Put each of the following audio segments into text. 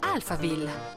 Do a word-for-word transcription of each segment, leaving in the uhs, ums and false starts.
Alphaville.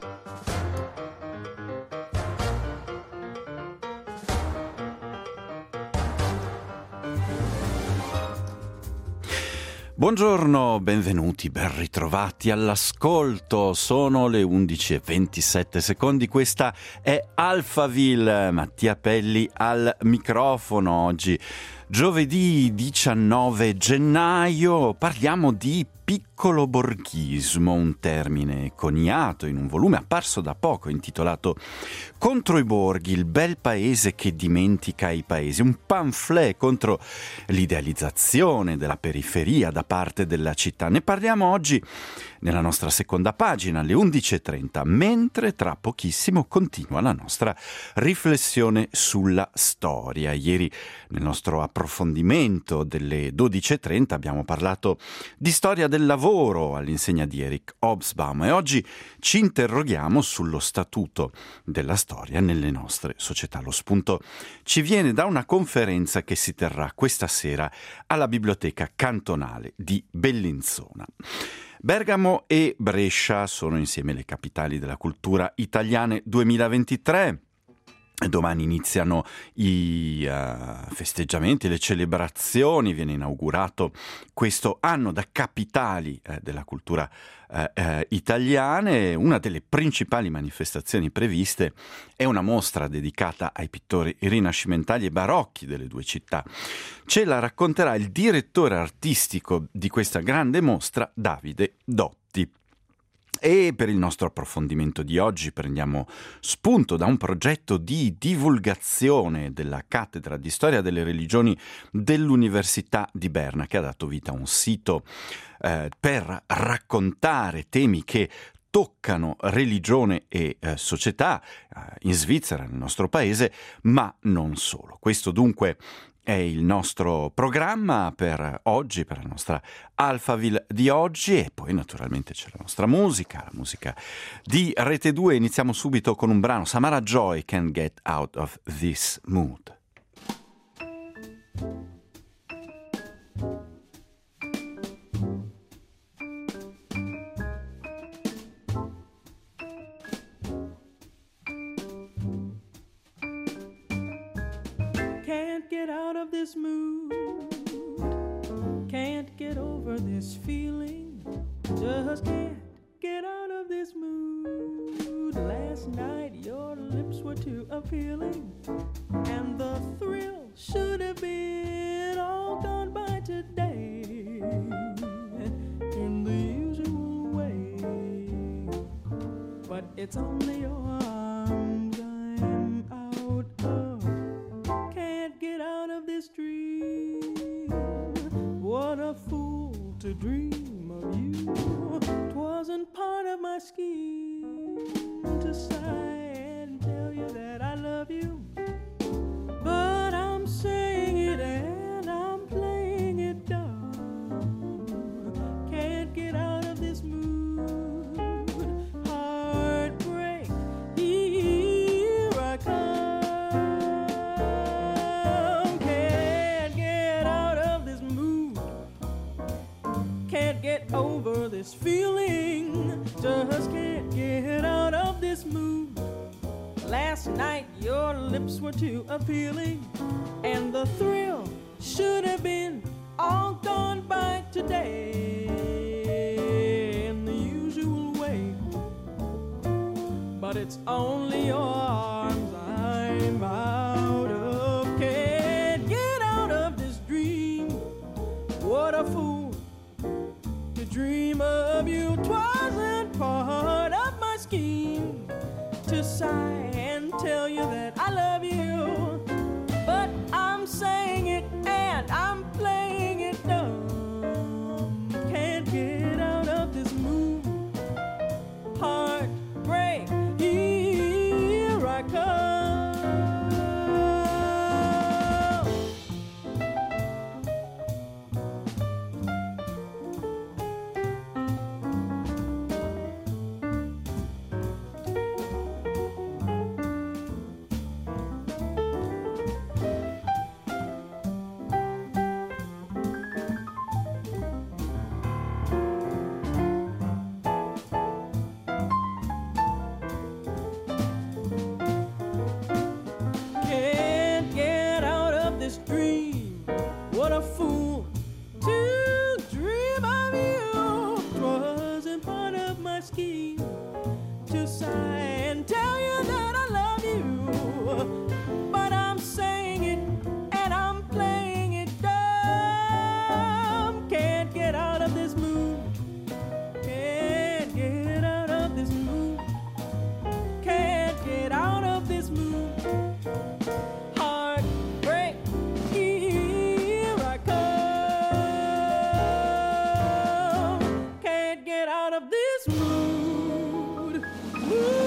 Buongiorno, benvenuti, ben ritrovati all'ascolto. Sono le undici e ventisette secondi, questa è Alphaville, Mattia Pelli al microfono. Oggi giovedì diciannove gennaio parliamo di piccolo borghismo, un termine coniato in un volume apparso da poco intitolato Contro i borghi, il bel paese che dimentica i paesi, un pamphlet contro l'idealizzazione della periferia da parte della città. Ne parliamo oggi nella nostra seconda pagina alle undici e trenta, mentre tra pochissimo continua la nostra riflessione sulla storia. Ieri nel nostro approfondimento delle dodici e trenta abbiamo parlato di storia del lavoro all'insegna di Eric Hobsbawm e oggi ci interroghiamo sullo statuto della storia nelle nostre società. Lo spunto ci viene da una conferenza che si terrà questa sera alla Biblioteca Cantonale di Bellinzona. Bergamo e Brescia sono insieme le capitali della cultura italiane duemilaventitré. Domani iniziano i uh, festeggiamenti, le celebrazioni, viene inaugurato questo anno da capitali eh, della cultura eh, eh, italiane. Una delle principali manifestazioni previste è una mostra dedicata ai pittori rinascimentali e barocchi delle due città. Ce la racconterà il direttore artistico di questa grande mostra, Davide Dotti. E per il nostro approfondimento di oggi prendiamo spunto da un progetto di divulgazione della cattedra di storia delle religioni dell'Università di Berna, che ha dato vita a un sito eh, per raccontare temi che toccano religione e eh, società eh, in Svizzera, nel nostro paese, ma non solo. Questo dunque è il nostro programma per oggi, per la nostra Alphaville di oggi, e poi naturalmente c'è la nostra musica, la musica di Rete due. Iniziamo subito con un brano, Samara Joy, Can't Get Out of This Mood. Can't get out of this mood, can't get over this feeling, just can't get out of this mood. Last night your lips were too appealing, and the thrill should have been all gone by today, in the usual way, but it's only your arms I'm out of. Get out of this dream. What a fool to dream of you. 'Twasn't part of my scheme to sigh and tell you that I love you, but I'm saying it and I'm playing it dumb. Can't get out of this mood. Heartbreak, here I come. Over this feeling, just can't get out of this mood. Last night your lips were too appealing, and the thrill should have been all gone by today, in the usual way, but it's only your arms I'm out of. Can't get out of this dream. What a fool dream of you. 'Twasn't part of my scheme to sigh and tell you that I love you, but I'm saying it and I'm playing it dumb. Can't get out of this mood. Heartbreak, here I come. dream. What a fool to dream of you. 'Twasn't part of my scheme to sigh and tell you that I love you. But I'm saying it and I'm playing it dumb. Can't get out of this mood. Can't get out of this mood. Can't get out of this mood. Heartbreak, here I come. Can't get out of this mood. Ooh.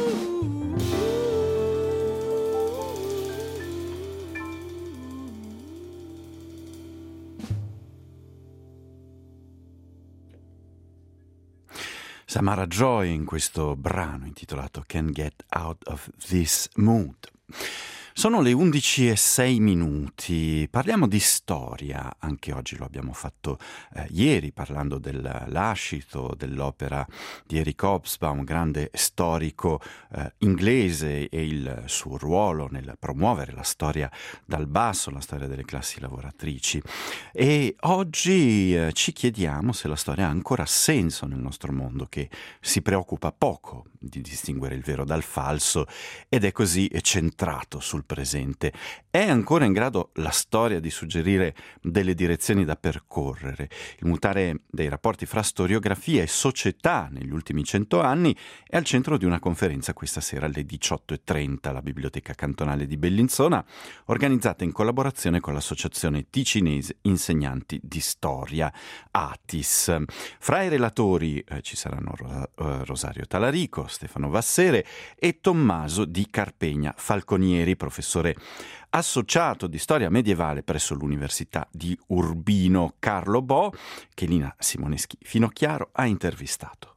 Samara Joy in questo brano intitolato Can't Get Out of This Mood. Sono le undici e sei minuti, parliamo di storia, anche oggi lo abbiamo fatto eh, ieri parlando del lascito dell'opera di Eric Hobsbawm, grande storico eh, inglese, e il suo ruolo nel promuovere la storia dal basso, la storia delle classi lavoratrici. E oggi eh, ci chiediamo se la storia ha ancora senso nel nostro mondo, che si preoccupa poco di distinguere il vero dal falso ed è così centrato sul presente. È ancora in grado la storia di suggerire delle direzioni da percorrere? Il mutare dei rapporti fra storiografia e società negli ultimi cento anni è al centro di una conferenza questa sera alle diciotto e trenta alla Biblioteca Cantonale di Bellinzona, organizzata in collaborazione con l'Associazione Ticinese Insegnanti di Storia, ATIS. Fra i relatori eh, ci saranno Ro- eh, Rosario Talarico, Stefano Vassere e Tommaso Di Carpegna Falconieri, professore associato di storia medievale presso l'Università di Urbino. Carlo Bo, che Lina Simoneschi Finocchiaro ha intervistato.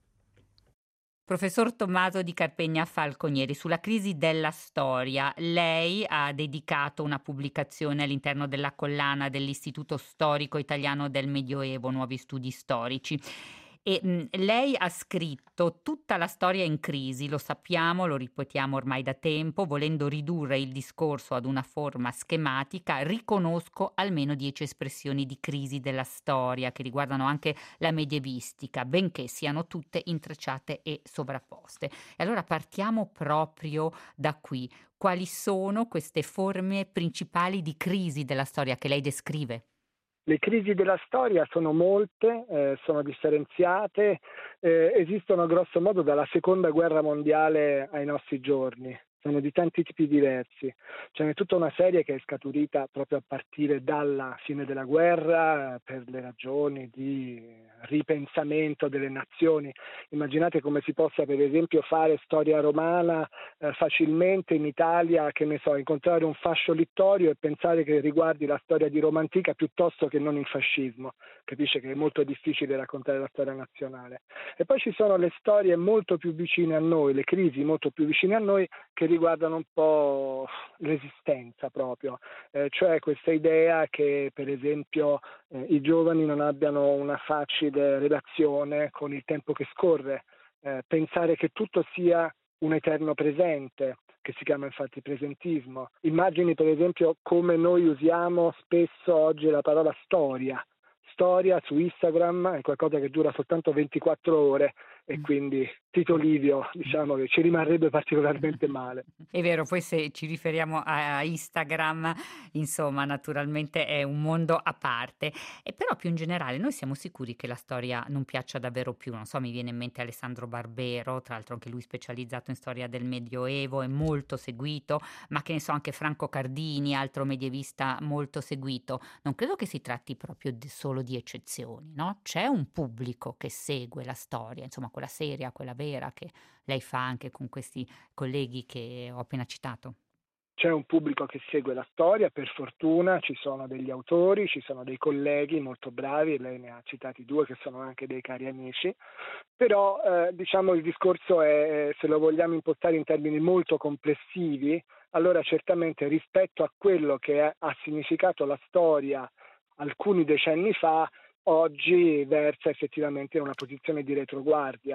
Professor Tommaso Di Carpegna Falconieri, sulla crisi della storia, lei ha dedicato una pubblicazione all'interno della collana dell'Istituto Storico Italiano del Medioevo, Nuovi Studi Storici. E mh, lei ha scritto: tutta la storia è in crisi, lo sappiamo, lo ripetiamo ormai da tempo, volendo ridurre il discorso ad una forma schematica, riconosco almeno dieci espressioni di crisi della storia che riguardano anche la medievistica, benché siano tutte intrecciate e sovrapposte. E allora partiamo proprio da qui. Quali sono queste forme principali di crisi della storia che lei descrive? Le crisi della storia sono molte, eh, sono differenziate, eh, esistono grosso modo dalla seconda guerra mondiale ai nostri giorni. Sono di tanti tipi diversi. Ce n'è tutta una serie che è scaturita proprio a partire dalla fine della guerra per le ragioni di ripensamento delle nazioni. Immaginate come si possa per esempio fare storia romana eh, facilmente in Italia, che ne so, incontrare un fascio littorio e pensare che riguardi la storia di Roma antica piuttosto che non il fascismo. Capisce che è molto difficile raccontare la storia nazionale. E poi ci sono le storie molto più vicine a noi, le crisi molto più vicine a noi, che riguardano un po' l'esistenza proprio, eh, cioè questa idea che per esempio eh, i giovani non abbiano una facile relazione con il tempo che scorre, eh, pensare che tutto sia un eterno presente, che si chiama infatti presentismo. Immagini per esempio come noi usiamo spesso oggi la parola storia. Storia su Instagram è qualcosa che dura soltanto ventiquattro ore e quindi Tito Livio, diciamo che ci rimarrebbe particolarmente male. È vero, poi se ci riferiamo a Instagram, insomma, naturalmente è un mondo a parte. E però più in generale noi siamo sicuri che la storia non piaccia davvero più. Non so, mi viene in mente Alessandro Barbero, tra l'altro anche lui specializzato in storia del Medioevo, è molto seguito, ma che ne so, anche Franco Cardini, altro medievista molto seguito. Non credo che si tratti proprio di, solo di eccezioni, no? C'è un pubblico che segue la storia, insomma, quella seria, quella vera che lei fa anche con questi colleghi che ho appena citato. C'è un pubblico che segue la storia, per fortuna ci sono degli autori, ci sono dei colleghi molto bravi, lei ne ha citati due che sono anche dei cari amici, però eh, diciamo il discorso è, se lo vogliamo impostare in termini molto complessivi, allora certamente rispetto a quello che ha significato la storia alcuni decenni fa, oggi versa effettivamente in una posizione di retroguardia.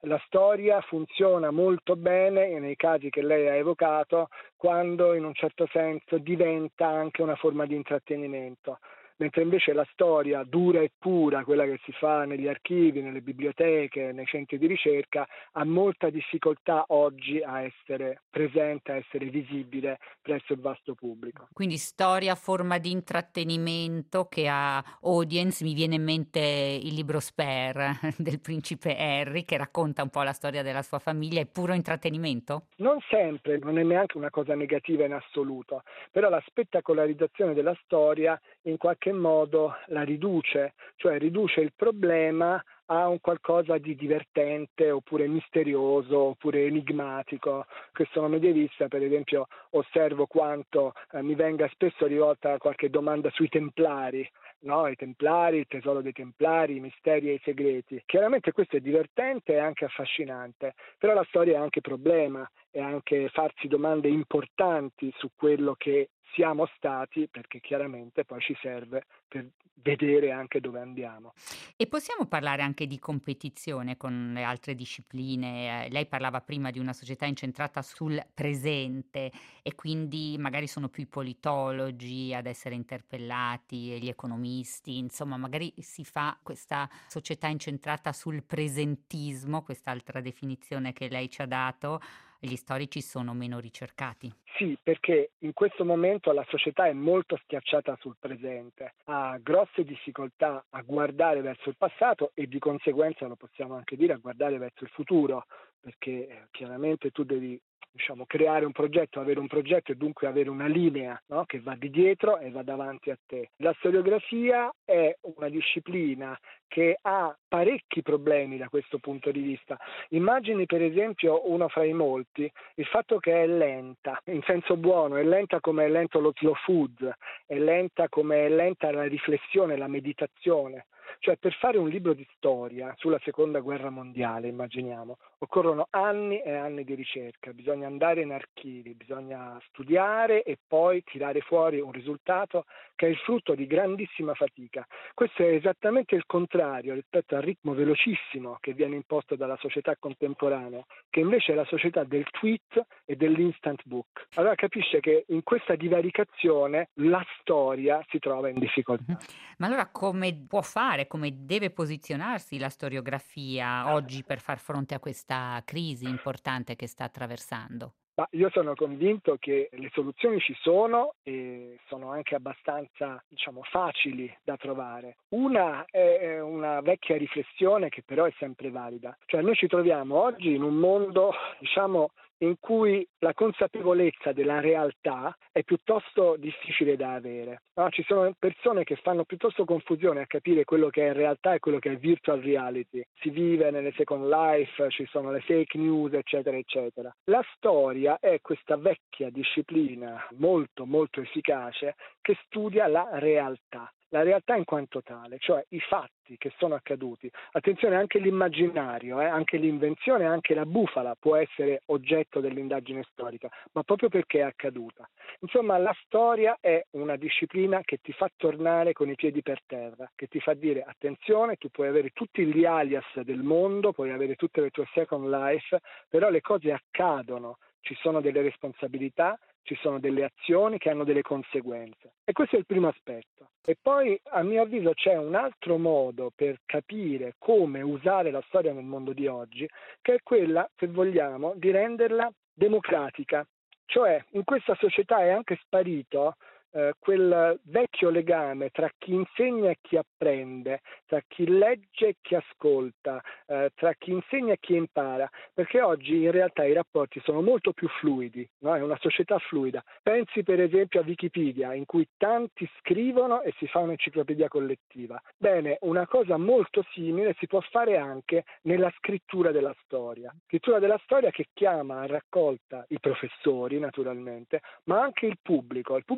La storia funziona molto bene nei casi che lei ha evocato, quando in un certo senso diventa anche una forma di intrattenimento, mentre invece la storia dura e pura, quella che si fa negli archivi, nelle biblioteche, nei centri di ricerca, ha molta difficoltà oggi a essere presente, a essere visibile presso il vasto pubblico. Quindi storia, forma di intrattenimento che ha audience. Mi viene in mente il libro Spare del principe Harry, che racconta un po' la storia della sua famiglia. È puro intrattenimento? Non sempre, non è neanche una cosa negativa in assoluto, però la spettacolarizzazione della storia in qualche modo la riduce, cioè riduce il problema a un qualcosa di divertente oppure misterioso oppure enigmatico. Che sono medievista, per esempio, osservo quanto eh, mi venga spesso rivolta qualche domanda sui Templari, no? I Templari, il tesoro dei Templari, i misteri e i segreti. Chiaramente questo è divertente e anche affascinante, però la storia è anche problema, è anche farsi domande importanti su quello che siamo stati, perché chiaramente poi ci serve per vedere anche dove andiamo. E possiamo parlare anche di competizione con le altre discipline? Eh, lei parlava prima di una società incentrata sul presente e quindi magari sono più i politologi ad essere interpellati e gli economisti, insomma, magari si fa questa società incentrata sul presentismo, quest'altra definizione che lei ci ha dato. Gli storici sono meno ricercati. Sì, perché in questo momento la società è molto schiacciata sul presente, ha grosse difficoltà a guardare verso il passato e di conseguenza, lo possiamo anche dire, a guardare verso il futuro, perché eh, chiaramente tu devi, diciamo, creare un progetto, avere un progetto e dunque avere una linea, no? Che va di dietro e va davanti a te. La storiografia è una disciplina che ha parecchi problemi da questo punto di vista. Immagini per esempio uno fra i molti, il fatto che è lenta, in senso buono, è lenta come è lento lo slow food, è lenta come è lenta la riflessione, la meditazione. Cioè, per fare un libro di storia sulla seconda guerra mondiale, immaginiamo, occorrono anni e anni di ricerca, bisogna andare in archivi, bisogna studiare e poi tirare fuori un risultato che è il frutto di grandissima fatica. Questo è esattamente il contrario rispetto al ritmo velocissimo che viene imposto dalla società contemporanea, che invece è la società del tweet e dell'instant book. Allora capisce che in questa divaricazione la storia si trova in difficoltà. Ma allora come può fare, come deve posizionarsi la storiografia oggi per far fronte a questa crisi importante che sta attraversando? Ma io sono convinto che le soluzioni ci sono e sono anche abbastanza, diciamo, facili da trovare. Una è una vecchia riflessione che però è sempre valida. Cioè noi ci troviamo oggi in un mondo, diciamo, in cui la consapevolezza della realtà è piuttosto difficile da avere. No? Ci sono persone che fanno piuttosto confusione a capire quello che è realtà e quello che è virtual reality. Si vive nelle second life, ci sono le fake news, eccetera, eccetera. La storia è questa vecchia disciplina molto, molto efficace che studia la realtà. La realtà in quanto tale, cioè i fatti che sono accaduti. Attenzione, anche l'immaginario, eh, anche l'invenzione, anche la bufala può essere oggetto dell'indagine storica, ma proprio perché è accaduta. Insomma, la storia è una disciplina che ti fa tornare con i piedi per terra, che ti fa dire attenzione, tu puoi avere tutti gli alias del mondo, puoi avere tutte le tue second life, però le cose accadono, ci sono delle responsabilità, ci sono delle azioni che hanno delle conseguenze. E questo è il primo aspetto. E poi, a mio avviso, c'è un altro modo per capire come usare la storia nel mondo di oggi, che è quella, se vogliamo, di renderla democratica. Cioè, in questa società è anche sparito eh, quel vecchio legame tra chi insegna e chi apprende, tra chi legge e chi ascolta, eh, tra chi insegna e chi impara, perché oggi in realtà i rapporti sono molto più fluidi, no? È una società fluida. Pensi per esempio a Wikipedia, in cui tanti scrivono e si fa un'enciclopedia collettiva. Bene, una cosa molto simile si può fare anche nella scrittura della storia. Scrittura della storia che chiama a raccolta i professori, naturalmente, ma anche il pubblico, il pubblico che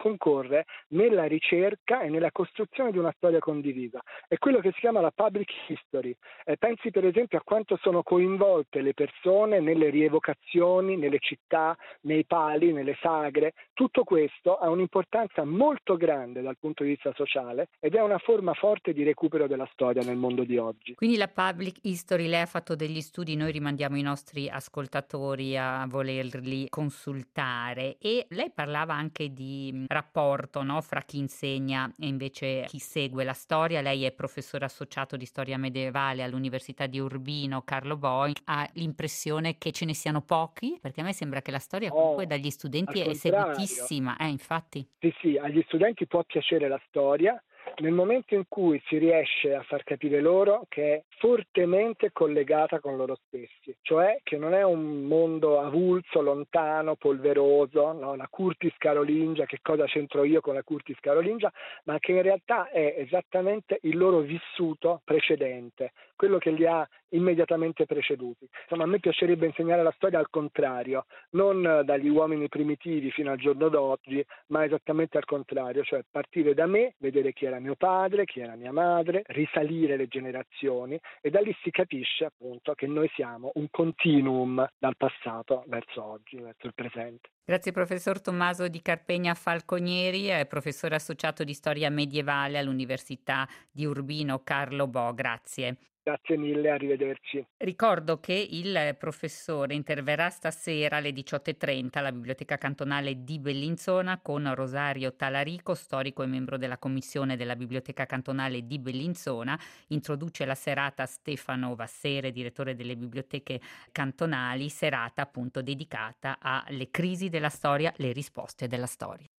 concorre nella ricerca e nella costruzione di una storia condivisa. È quello che si chiama la public history. Eh, pensi per esempio a quanto sono coinvolte le persone nelle rievocazioni, nelle città, nei pali, nelle sagre. Tutto questo ha un'importanza molto grande dal punto di vista sociale ed è una forma forte di recupero della storia nel mondo di oggi. Quindi la public history, lei ha fatto degli studi, noi rimandiamo i nostri ascoltatori a volerli consultare, e lei parlava anche di rapporto, no, fra chi insegna e invece chi segue la storia. Lei è professore associato di storia medievale all'Università di Urbino, Carlo Bo. Ha l'impressione che ce ne siano pochi? Perché a me sembra che la storia comunque Oh, dagli studenti al è contrario. seguitissima, eh, infatti. Sì, sì, agli studenti può piacere la storia nel momento in cui si riesce a far capire loro che è fortemente collegata con loro stessi, cioè che non è un mondo avulso, lontano, polveroso, no? La Curtis Carolingia, che cosa c'entro io con la Curtis Carolingia, ma che in realtà è esattamente il loro vissuto precedente, quello che li ha immediatamente preceduti. Insomma, a me piacerebbe insegnare la storia al contrario, non dagli uomini primitivi fino al giorno d'oggi, ma esattamente al contrario, cioè partire da me, vedere chi era mio padre, chi era mia madre, risalire le generazioni, e da lì si capisce appunto che noi siamo un continuum dal passato verso oggi, verso il presente. Grazie professor Tommaso di Carpegna Falconieri, è professore associato di storia medievale all'Università di Urbino, Carlo Bo. Grazie. Grazie mille, arrivederci. Ricordo che il professore interverrà stasera alle diciotto e trenta alla Biblioteca Cantonale di Bellinzona con Rosario Talarico, storico e membro della commissione della Biblioteca Cantonale di Bellinzona. Introduce la serata Stefano Vassere, direttore delle biblioteche cantonali, serata appunto dedicata alle crisi della storia, le risposte della storia.